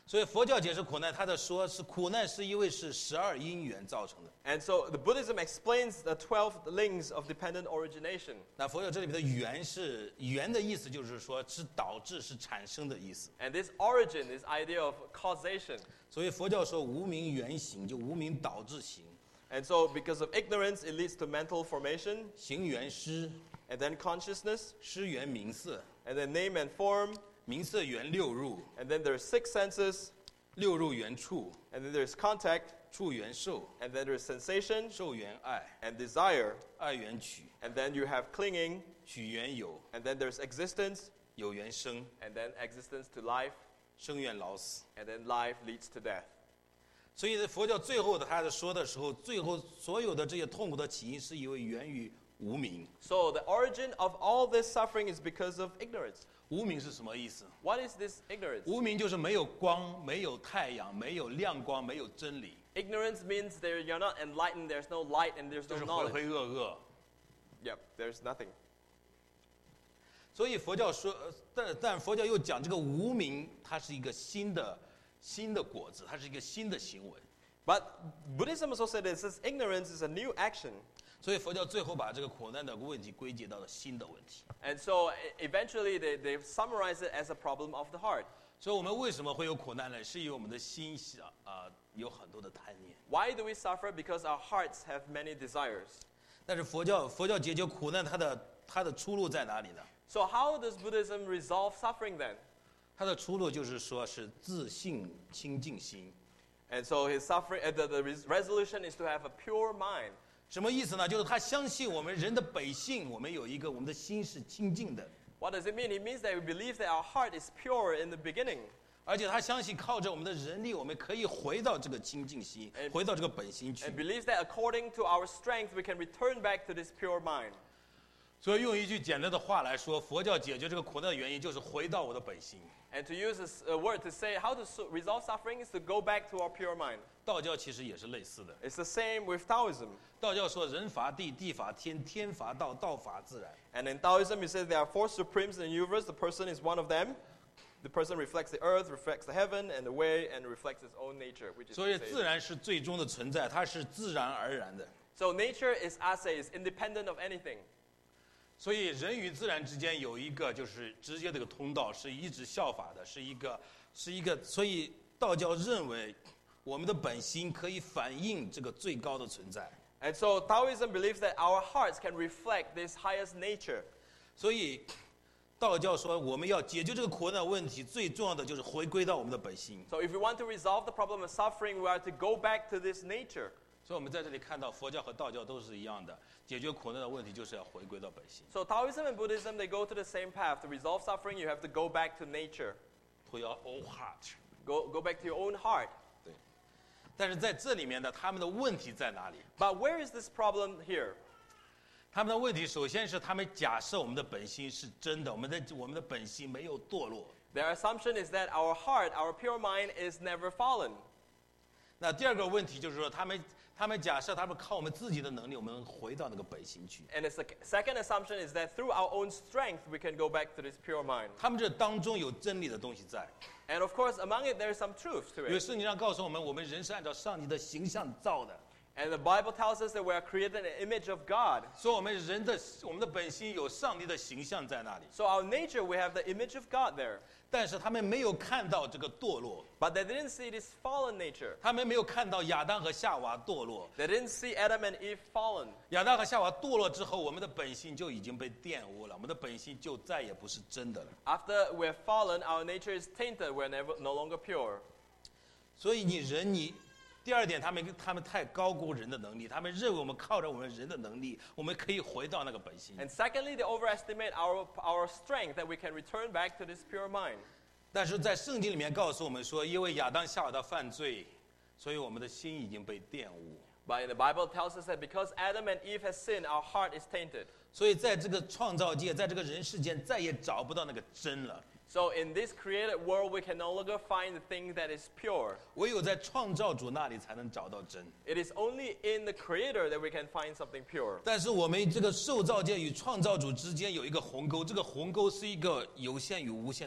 所以佛教解释苦难，他的说是苦难是因为是十二因缘造成的。 And so the Buddhism explains the twelve links of dependent origination. 那佛教这里面的缘是缘的意思，就是说是导致是产生的意思。 And this origin, this idea of causation. 所以佛教说无明缘行，就无明导致行， And so because of ignorance, it leads to mental formation, 行缘失， and then consciousness, 失缘名色， and then name and form, 名色缘六入， and then there's six senses, 六入缘触， and then there's contact, 触缘受， and then there's sensation 受缘爱， and desire, 爱缘取， and then you have clinging, 取缘有， and then there's existence, 有缘生， and then existence to life, 生缘老死。 and then life leads to death. 所以佛教最后的他在说的时候，最后所有的这些痛苦的起因是因为源于无明。 So the origin of all this suffering is because of ignorance. 无明是什么意思？ What is this ignorance? 无明就是没有光，没有太阳，没有亮光，没有真理， Ignorance means there, you're not enlightened, there's no light, and there's 就 no 是浑 knowledge. 浑噩噩。 Yep, there's nothing. 所以佛教说，呃但但佛教又讲这个无明，它是一个新的新的果子，它是一个新的行为。 But Buddhism also said it says ignorance is a new action. 所以佛教最后把这个苦难的问题归结到了新的问题。 And so e- eventually they, they've summarized it as a problem of the heart. 所以我们为什么会有苦难呢？是因为我们的心想啊、有很多的贪念。 Why do we suffer? Because our hearts have many desires. 但是佛教佛教解决苦难，它的它的出路在哪里呢？ So how does Buddhism resolve suffering then? 它的出路就是说是自性清净心。 And so his suffering, uh, the, the res- resolution is to have a pure mind. 什么意思呢？就是他相信我们人的本性，我们有一个我们的心是清净的， What does it mean? It means that we believe that our heart is pure in the beginning. 而且他相信靠着我们的人力，我们可以回到这个清净心， 哎回到这个本心去 And。believes that according to our strength, we can return back to this pure mind. 所以用一句简单的话来说，佛教解决这个苦难的原因就是回到我的本心。 And to use this uh, word to say how to so- resolve suffering is to go back to our pure mind. 道教其实也是类似的。 It's the same with Taoism. 道教说人法地，地法天，天法道，道法自然。 And in Taoism, it says there are four supremes in the universe. The person is one of them. The person reflects the earth, reflects the heaven, and the way, and reflects his own nature, which is 所以 asa. 自然是最终的存在，它是自然而然的。 So nature is asa, is independent of anything. 所以人与自然之间有一个就是直接这个通道，是一直效法的，是一个是一个。所以道教认为，我们的本心可以反映这个最高的存在。 And so Taoism believes that our hearts can reflect this highest nature. 所以道教说，我们要解决这个苦难问题，最重要的就是回归到我们的本心。 So if we want to resolve the problem of suffering, we are to go back to this nature. 所以我们在这里看到，佛教和道教都是一样的，解决苦难的问题就是要回归到本心， So Taoism and Buddhism, they go to the same path. To resolve suffering, you have to go back to nature. to your own heart。 Go, go back to your own heart. 对。但是在这里面呢，他们的问题在哪里？ But where is this problem here? 他们的问题首先是他们假设我们的本心是真的，我们的我们的本心没有堕落。 Their assumption is that our heart, our pure mind, is never fallen. 那第二个问题就是说，他们他们假设他们靠我们自己的能力，我们能回到那个本心去。 And the sec- second assumption is that through our own strength, we can go back to this pure mind. 他们这当中有真理的东西在， And of course, among it, there is some truth to 因为 it. 圣经上告诉我们，我们人是按照上帝的形象造的， And the Bible tells us that we are created in the image of God. 所以我们人的我们的本心有上帝的形象在那里。 So our nature, we have the image of God there. 但是他们没有看到这个堕落， But they didn't see this fallen nature. 他们没有看到亚当和夏娃堕落。 They didn't see Adam and Eve fallen. 亚当和夏娃堕落之后，我们的本性就已经被玷污了，我们的本性就再也不是真的了。 After we're fallen, our nature is tainted. We're never, no longer pure. 所以你人你，第二点，他们他们太高估人的能力，他们认为我们靠着我们人的能力，我们可以回到那个本性。 And secondly, they overestimate our, our strength, that we can return back to this pure mind. 但是在圣经里面告诉我们说，因为亚当夏娃的犯罪，所以我们的心已经被玷污。 But in the Bible, it tells us that because Adam and Eve has sinned, our heart is tainted. 所以在这个创造界，在这个人世间，再也找不到那个真了。 So in this created world, we can no longer find the thing that is pure. 唯有在创造主那里才能找到真。 It is only in the Creator that we can find something pure. 但是我们这个受造界与创造主之间有一个鸿沟，这个鸿沟是一个有限与无限的鸿沟。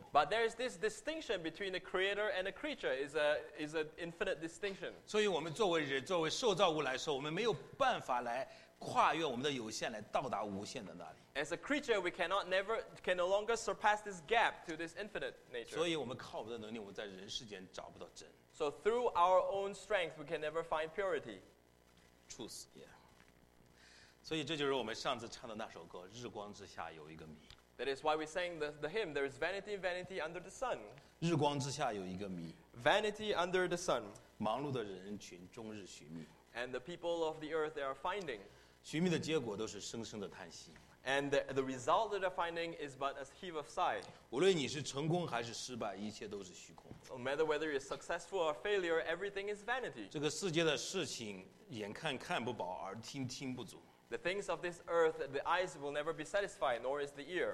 But there is this distinction between a creator and a creature. Is a is an infinite distinction. 所以我们作为人，作为受造物来说，我们没有办法来跨越我们的有限，来到达无限的那里。 As a creature, we cannot never can no longer surpass this gap to this infinite nature. 所以我们靠我们的能力，我们在人世间找不到真。 So through our own strength, we can never find purity. Truth, yeah. 所以这就是我们上次唱的那首歌《日光之下有一个谜》。 That is why we sang the, the hymn, there is vanity, vanity under the sun. 日光之下有一个谜， Vanity under the sun. 忙碌的人群终日寻觅， And the people of the earth they are finding. 寻觅的结果都是声声的叹息。 And the, the result that they're finding is but a heave of sigh. 无论你是成功还是失败，一切都是虚空。 No matter whether you're successful or failure, everything is vanity. 这个世界的事情，眼看看不饱，耳听听不足。 The things of this earth, the eyes will never be satisfied, nor is the ear.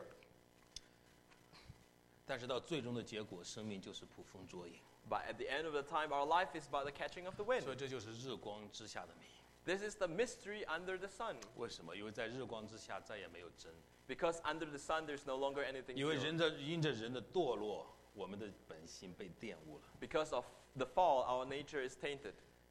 但是到最终的结果，生命就是捕风捉影。 But at the end of the time, our life is but the catching of the wind. 所以这就是日光之下的谜。 This is the mystery under the sun. 为什么？因为在日光之下再也没有真。 Because under the sun, there's no longer anything 因为 pure. 人的因着人的堕落，我们的本性被玷污了。 Because of the fall, our nature is tainted.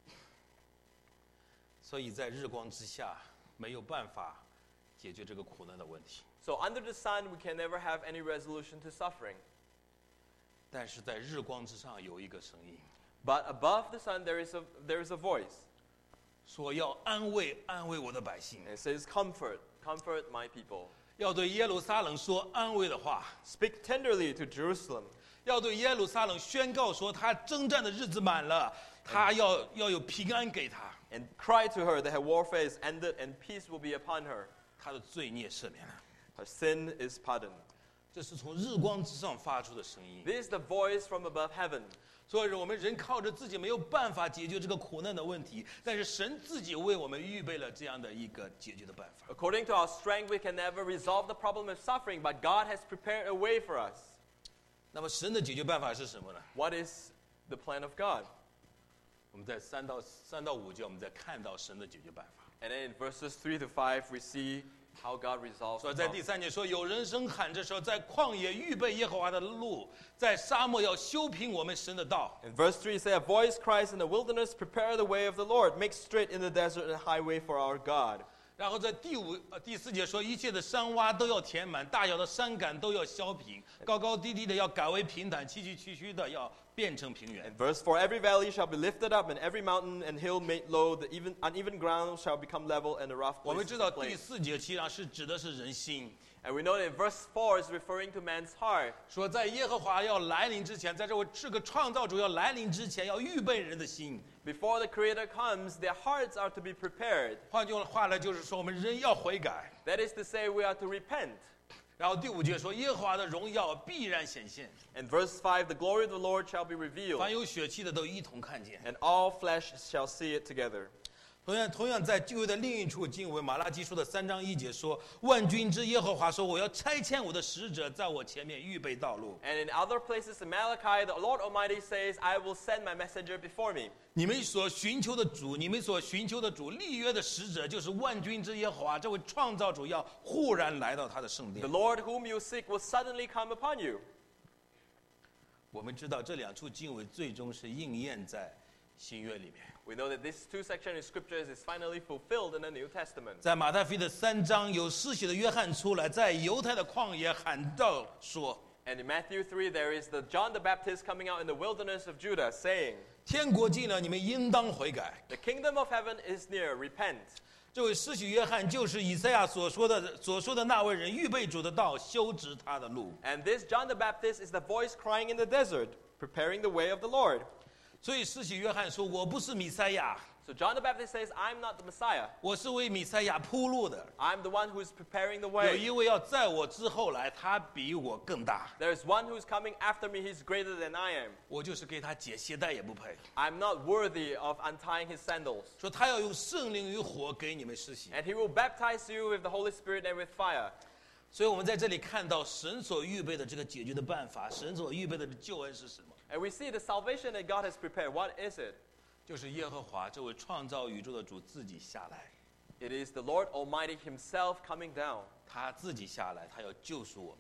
所以在日光之下没有办法解决这个苦难的问题。 So under the sun, we can never have any resolution to suffering. 但是在日光之上有一个声音， But above the sun, there is a, there is a voice. 说要安慰安慰我的百姓， And it says, comfort, comfort my people. 要对耶路撒冷说安慰的话， Speak tenderly to Jerusalem. 要对耶路撒冷宣告说他征战的日子满了，他要要有平安给他， And cry to her that her warfare is ended and peace will be upon her. 他的罪孽赦免了。 Her sin is pardoned. 这是从日光之上发出的声音。 This is the voice from above heaven. 所以我们人靠着自己没有办法解决这个苦难的问题，但是神自己为我们预备了这样的一个解决的办法。 According to our strength, we can never resolve the problem of suffering, but God has prepared a way for us. 那么神的解决办法是什么呢？ What is the plan of God? 我们在三到三到五节，我们在看到神的解决办法。 And then in verses three to five, we see how God resolves 所以 the 在第 problem. 三节说，有人声喊着说，在旷野预备耶和华的路，在沙漠要修平我们神的道。 In verse three, it says, A voice cries in the wilderness, prepare the way of the Lord, make straight in the desert a highway for our God. 然后在第五、呃、第四节说，一切的山洼都要填满，大小的山岗都要削平，高高低低的要改为平坦，崎崎岖岖的要变成平原。 In verse four, every valley shall be lifted up, and every mountain and hill made low, the even, uneven ground shall become level, and the rough 我们 places 知道 plain. 第四节其实上是指的是人心， And we know that in verse four is referring to man's heart. 说在耶和华要来临之前，在这位这个创造主要来临之前，要预备人的心。 Before the Creator comes, their hearts are to be prepared. 换句话来就是说，我们人要悔改。 That is to say, we are to repent. 然后第五节说，耶和华的荣耀必然显现， And verse five, the glory of the Lord shall be revealed, 凡有血气的都一同看见。 and all flesh shall see it together. 同样，同样在旧约的另一处经文，马拉基书的三章一节说：“万军之耶和华说，我要差遣我的使者在我前面预备道路。 And in other places in Malachi, the Lord Almighty says, I will send my messenger before me. 你们所寻求的主，你们所寻求的主，立约的使者，就是万军之耶和华，这位创造主要忽然来到他的圣 The 殿。 Lord whom you seek will suddenly come upon you. 我们知道这两处经文最终是应验在新约里面。 We know that these two sections in scriptures is finally fulfilled in the New Testament. 在马太福音的三章，有施洗的约翰出来，在犹太的旷野喊道说。 And in Matthew three, there is the John the Baptist coming out in the wilderness of Judah, saying, 天国近了，你们应当悔改。 The kingdom of heaven is near, repent. 这位施洗约翰就是以赛亚所说的所说的那位人，预备主的道，修直他的路。 And this John the Baptist is the voice crying in the desert, preparing the way of the Lord. 所以施洗约翰说：“我不是弥赛亚， So John the Baptist says, I'm not the Messiah. 我是为弥赛亚铺路的。 I'm the one who is preparing the 有一 way. 位要在我之后来，他比我更大。 There is one who is coming after me, he's greater than I am. 我就是给他解鞋带也不配。 I'm not worthy of untying his sandals. 说他要用圣灵与火给你们施洗。 And he will baptize you with the Holy Spirit and with fire. 所以我们在这里看到神所预备的这个解决的办法，神所预备的救恩是什么？ And we see the salvation that God has prepared. What is it? 就是耶和华这位创造宇宙的主自己下来， It is the Lord Almighty himself coming down. 他自己下来，他要救赎我们。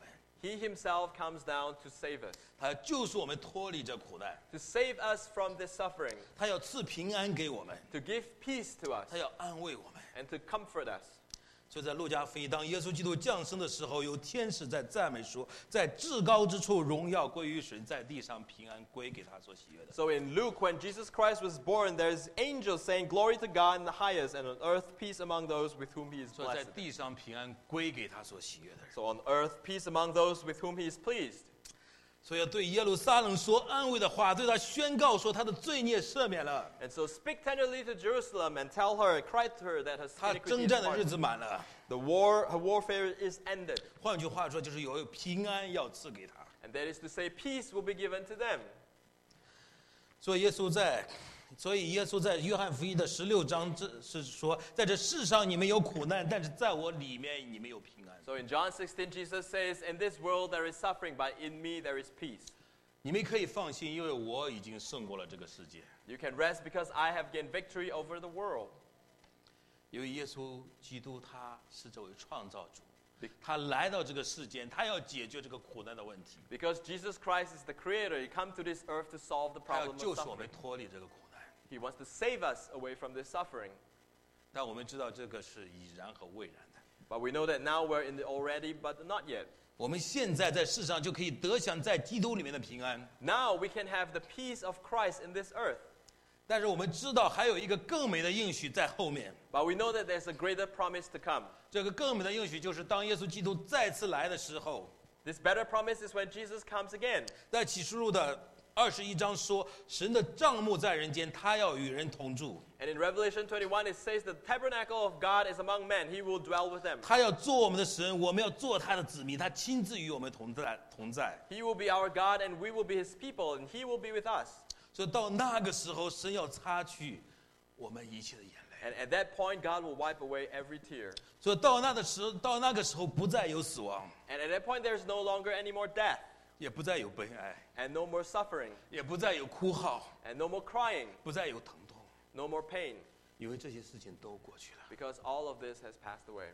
He himself comes down to save us, 他要救赎我们脱离这苦难， to save us from this suffering, 他要赐平安给我们， to give peace to us, 他要安慰我们。 and to comfort us. 就在路加福音，当耶稣基督降生的时候，有天使在赞美说，在至高之处荣耀归于神，在地上平安归给他所喜悦的。 So in Luke, when Jesus Christ was born, there's angels saying, "Glory to God in the highest, and on earth peace among those with whom He is 所以在 blessed." 地上平安归给他所喜悦的人。 So on earth peace among those with whom He is pleased. 所以要对耶路撒冷说安慰的话，对他宣告说他的罪孽赦免了， And so speak tenderly to Jerusalem and tell her, cry to her that her 他 iniquity 征 is 战的日 pardoned. 子满了。 The war, her warfare is ended. 换句话说，就是有平安要赐给他。 And that is to say, peace will be given to them. 所以耶稣在，所以耶稣在约翰福音的十六章，这是说，在这世上你们有苦难，但是在我里面你们有平安。 So in John sixteen, Jesus says, "In this world there is suffering, but in me there is peace." 你们可以放心，因为我已经胜过了这个世界。 You can rest because I have gained victory over the world. 因为耶稣基督他是这位创造主，他来到这个世间，他要解决这个苦难的问题， Because Jesus Christ is the creator, He come to this earth to solve the 他要 problem 救 of 赎我们 suffering. 脱离这个苦难。 He wants to save us away from this suffering. 但我们知道这个是已然和未然的。 But we know that now we're in the already, but not yet. 我们现在在世上就可以得享在基督里面的平安， Now we can have the peace of Christ in this earth. 但是我们知道还有一个更美的应许在后面。 But we know that there's a greater promise to come. 这个更美的应许就是当耶稣基督再次来的时候， This better promise is when Jesus comes again. 在启示录的二十一章说，神的帐幕在人间，他要与人同住， And in Revelation twenty-one, it says the tabernacle of God is among men. He will dwell with them. 他要做我们的神，我们要做他的子民，他亲自与我们同在同在。 He will be our God, and we will be His people, and He will be with us. 所以到那个时候，神要擦去我们一切的眼泪。 And at that point, God will wipe away every tear. 所以到那的时候，到那个时候不再有死亡， And at that point, there's no longer any more death, 也不再有悲哀， and no more suffering, 也不再有哭号， and no more crying, 不再有疼痛， no more pain, 因为这些事情都过去了。 because all of this has passed away.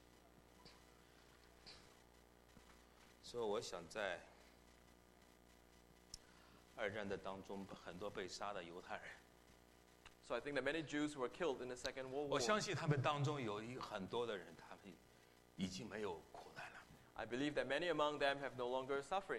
所以我想在二战的当中，很多被杀的犹太人， So I think that many Jews were killed in the Second World 我 War. 相信他们当中有一很多的人，他们已经没有苦难了。 I believe that many among them have no longer suffering.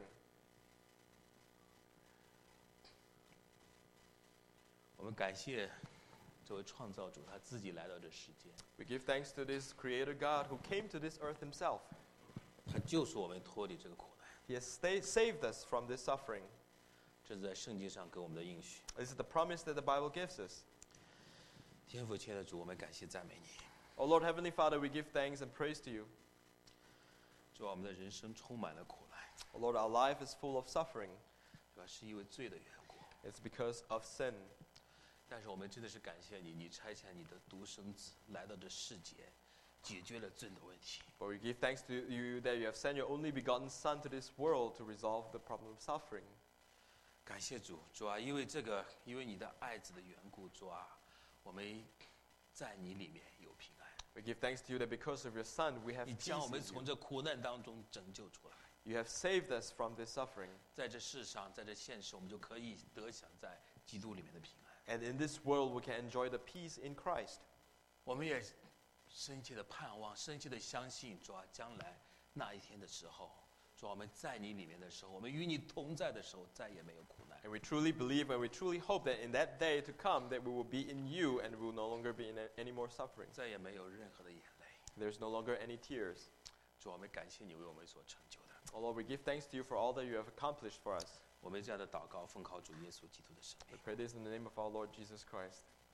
我们感谢这位创造主，他自己来到这世界， We give thanks to this Creator God who came to this earth Himself. 他救赎我们脱离这个苦难。 He has stayed, saved us from this suffering. 这是在圣经上给我们的应许。 This is the promise that the Bible gives us. 天父亲爱的主，我们感谢赞美你。 Oh Lord Heavenly Father, we give thanks and praise to You. 主啊，我们的人生充满了苦难， Oh Lord, our life is full of suffering. 主要是因为罪的缘故。 It's because of sin. 但是我们真的是感谢你，你差遣你的独生子来到这世界，解决了罪的问题。 But we give thanks to You that You have sent Your only begotten Son to this world to resolve the problem of suffering. 感谢主，主啊，因为这个，因为你的爱子的缘故，主啊，我们在你里面有平安。 We give thanks to You that because of Your Son, we have 你 peace 将我 in 们 You. 从这苦难当中拯救出来， You have saved us from this suffering. 在这世上，在这现实，我们就可以得享在基督里面的平安。 And in this world, we can enjoy the peace in Christ. 我们也深切的盼望，深切的相信，主啊，将来那一天的时候，主啊，我们在你里面的时候，我们与你同在的时候，再也没有苦难。 And we truly believe and we truly hope that in that day to come, that we will be in You and we will no longer be in a- any more suffering. 再也没有任何的眼泪。 There's no longer any tears. 主啊，我们感谢你为我们所成就的。 Oh Lord, we give thanks to You for all that You have accomplished for us. 我们这样的祷告，奉靠主耶稣基督的圣 We 名。 pray this in the name of our Lord Jesus Christ.